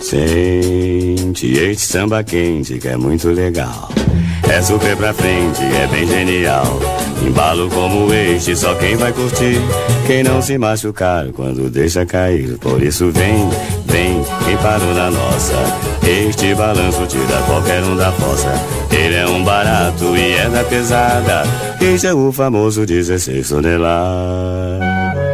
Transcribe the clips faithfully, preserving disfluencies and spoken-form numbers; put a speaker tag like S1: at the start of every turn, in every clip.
S1: Sente este samba quente que é muito legal. É super pra frente, é bem genial. Embalo como este, só quem vai curtir. Quem não se machucar quando deixa cair. Por isso vem, vem, quem parou na nossa. Este balanço tira qualquer um da fossa. Ele é um barato e é da pesada. Este é o famoso dezesseis toneladas.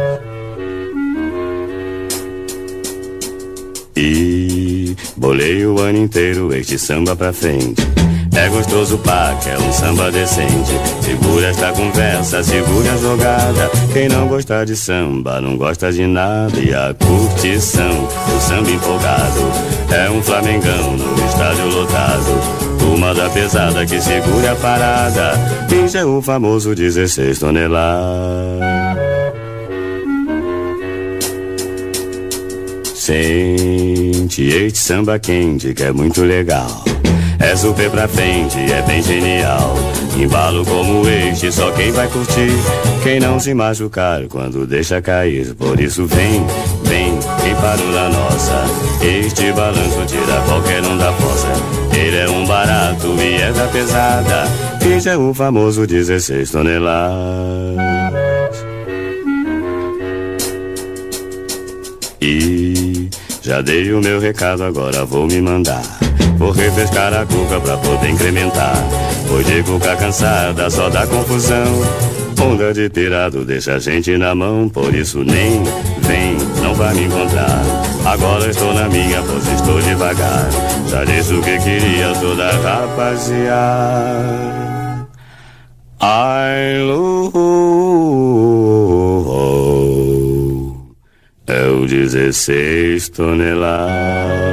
S1: E bolei o ano inteiro este samba pra frente. É gostoso pá, que é um samba decente. Segura esta conversa, segura a jogada. Quem não gosta de samba, não gosta de nada. E a curtição, o samba empolgado. É um flamengão no estádio lotado. Turma da pesada que segura a parada. Este é o famoso dezesseis toneladas. Sente este samba quente que é muito legal. É super pra frente, é bem genial. Embalo como este, só quem vai curtir. Quem não se machucar quando deixa cair. Por isso vem, vem, quem parou na nossa. Este balanço tira qualquer um da fossa. Ele é um barato e é da pesada. Este é o famoso dezesseis toneladas. E já dei o meu recado, agora vou me mandar. Vou refrescar a cuca pra poder incrementar. Pois de cuca cansada só dá confusão. Onda de pirado deixa a gente na mão. Por isso nem vem, não vai me encontrar. Agora estou na minha, pois estou devagar. Já disse o que queria toda rapaziada. Ai, Lu, é o dezesseis toneladas.